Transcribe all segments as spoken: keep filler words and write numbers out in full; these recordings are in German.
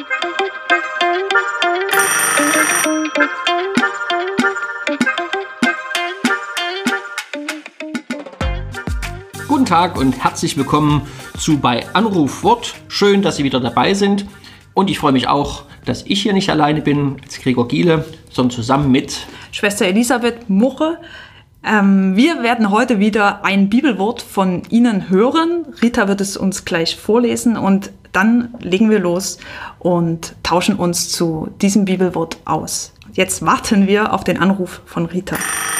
Guten Tag und herzlich willkommen zu bei Anruf Wort. Schön, dass Sie wieder dabei sind. Und ich freue mich auch, dass ich hier nicht alleine bin als Gregor Giele, sondern zusammen mit Schwester Elisabeth Muche. Ähm, wir werden heute wieder ein Bibelwort von Ihnen hören. Rita wird es uns gleich vorlesen und dann legen wir los und tauschen uns zu diesem Bibelwort aus. Jetzt warten wir auf den Anruf von Rita.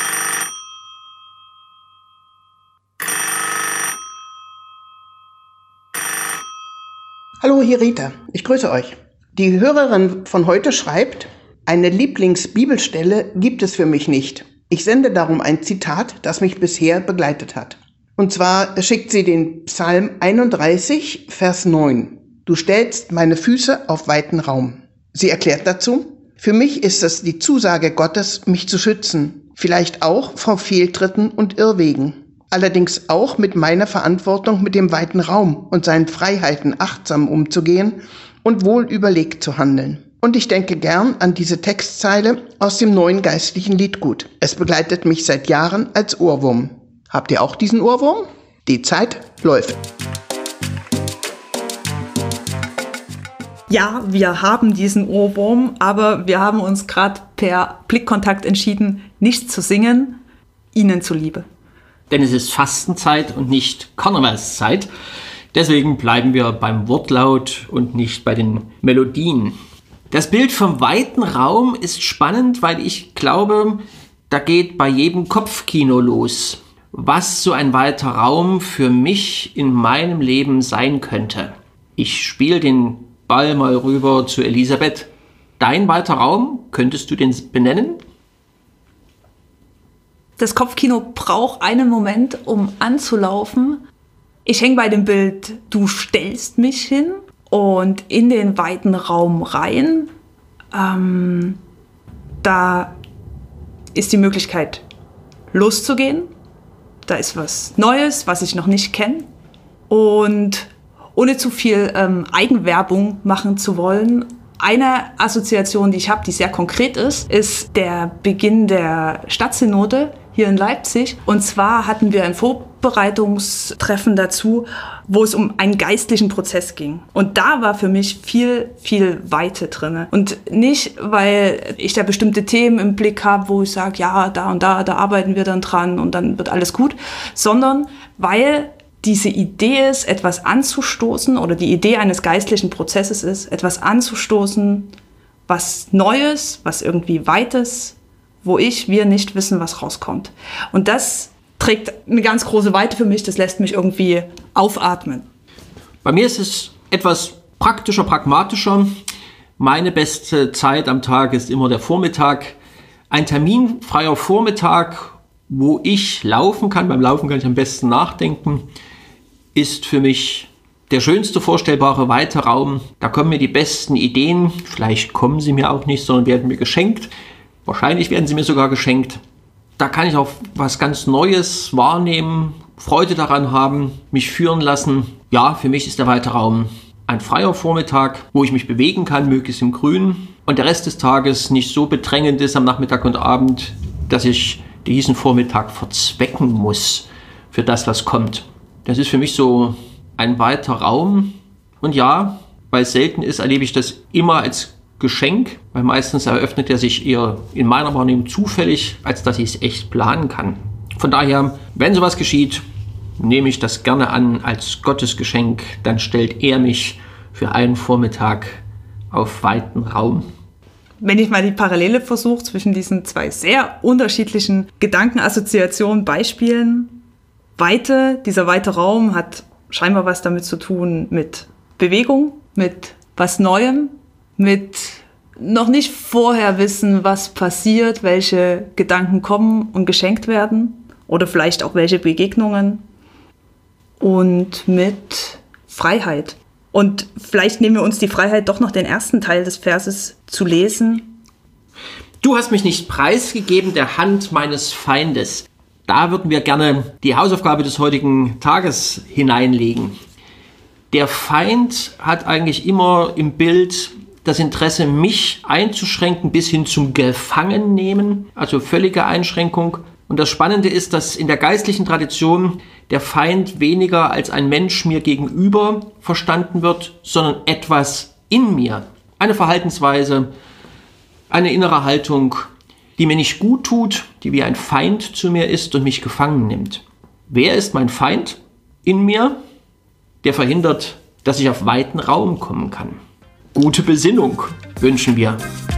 Hallo, hier Rita. Ich grüße euch. Die Hörerin von heute schreibt, eine Lieblingsbibelstelle gibt es für mich nicht. Ich sende darum ein Zitat, das mich bisher begleitet hat. Und zwar schickt sie den Psalm einunddreißig, Vers neun. Du stellst meine Füße auf weiten Raum. Sie erklärt dazu, für mich ist es die Zusage Gottes, mich zu schützen, vielleicht auch vor Fehltritten und Irrwegen. Allerdings auch mit meiner Verantwortung mit dem weiten Raum und seinen Freiheiten achtsam umzugehen und wohl überlegt zu handeln. Und ich denke gern an diese Textzeile aus dem neuen geistlichen Liedgut. Es begleitet mich seit Jahren als Ohrwurm. Habt ihr auch diesen Ohrwurm? Die Zeit läuft. Ja, wir haben diesen Ohrwurm, aber wir haben uns gerade per Blickkontakt entschieden, nicht zu singen, Ihnen zuliebe. Denn es ist Fastenzeit und nicht Karnevalszeit. Deswegen bleiben wir beim Wortlaut und nicht bei den Melodien. Das Bild vom weiten Raum ist spannend, weil ich glaube, da geht bei jedem Kopfkino los, was so ein weiter Raum für mich in meinem Leben sein könnte. Ich spiele den Ball mal rüber zu Elisabeth. Dein weiter Raum, könntest du den benennen? Das Kopfkino braucht einen Moment, um anzulaufen. Ich hänge bei dem Bild, du stellst mich hin und in den weiten Raum rein. Ähm, da ist die Möglichkeit, loszugehen. Da ist was Neues, was ich noch nicht kenne. Und ohne zu viel ähm, Eigenwerbung machen zu wollen, eine Assoziation, die ich habe, die sehr konkret ist, ist der Beginn der Stadtsynode hier in Leipzig. Und zwar hatten wir ein Vorbereitungstreffen dazu, wo es um einen geistlichen Prozess ging. Und da war für mich viel, viel Weite drin. Und nicht, weil ich da bestimmte Themen im Blick habe, wo ich sage, ja, da und da, da arbeiten wir dann dran und dann wird alles gut, sondern weil diese Idee ist, etwas anzustoßen oder die Idee eines geistlichen Prozesses ist, etwas anzustoßen, was Neues, was irgendwie Weites, wo ich, wir nicht wissen, was rauskommt. Und das trägt eine ganz große Weite für mich, das lässt mich irgendwie aufatmen. Bei mir ist es etwas praktischer, pragmatischer. Meine beste Zeit am Tag ist immer der Vormittag. Ein terminfreier Vormittag, wo ich laufen kann, beim Laufen kann ich am besten nachdenken, ist für mich der schönste vorstellbare weite Raum. Da kommen mir die besten Ideen, vielleicht kommen sie mir auch nicht, sondern werden mir geschenkt. Wahrscheinlich werden sie mir sogar geschenkt. Da kann ich auch was ganz Neues wahrnehmen, Freude daran haben, mich führen lassen. Ja, für mich ist der weite Raum ein freier Vormittag, wo ich mich bewegen kann, möglichst im Grün. Und der Rest des Tages nicht so bedrängend ist am Nachmittag und Abend, dass ich diesen Vormittag verzwecken muss für das, was kommt. Das ist für mich so ein weiter Raum. Und ja, weil es selten ist, erlebe ich das immer als Geschenk, weil meistens eröffnet er sich eher in meiner Wahrnehmung zufällig, als dass ich es echt planen kann. Von daher, wenn sowas geschieht, nehme ich das gerne an als Gottesgeschenk, dann stellt er mich für einen Vormittag auf weiten Raum. Wenn ich mal die Parallele versuche zwischen diesen zwei sehr unterschiedlichen Gedankenassoziationen, Beispielen, Weite, dieser weite Raum hat scheinbar was damit zu tun mit Bewegung, mit was Neuem, mit noch nicht vorher wissen, was passiert, welche Gedanken kommen und geschenkt werden oder vielleicht auch welche Begegnungen und mit Freiheit. Und vielleicht nehmen wir uns die Freiheit, doch noch den ersten Teil des Verses zu lesen. Du hast mich nicht preisgegeben der Hand meines Feindes. Da würden wir gerne die Hausaufgabe des heutigen Tages hineinlegen. Der Feind hat eigentlich immer im Bild das Interesse, mich einzuschränken bis hin zum Gefangennehmen, also völlige Einschränkung. Und das Spannende ist, dass in der geistlichen Tradition der Feind weniger als ein Mensch mir gegenüber verstanden wird, sondern etwas in mir. Eine Verhaltensweise, eine innere Haltung, die mir nicht gut tut, die wie ein Feind zu mir ist und mich gefangen nimmt. Wer ist mein Feind in mir, der verhindert, dass ich auf weiten Raum kommen kann? Gute Besinnung wünschen wir.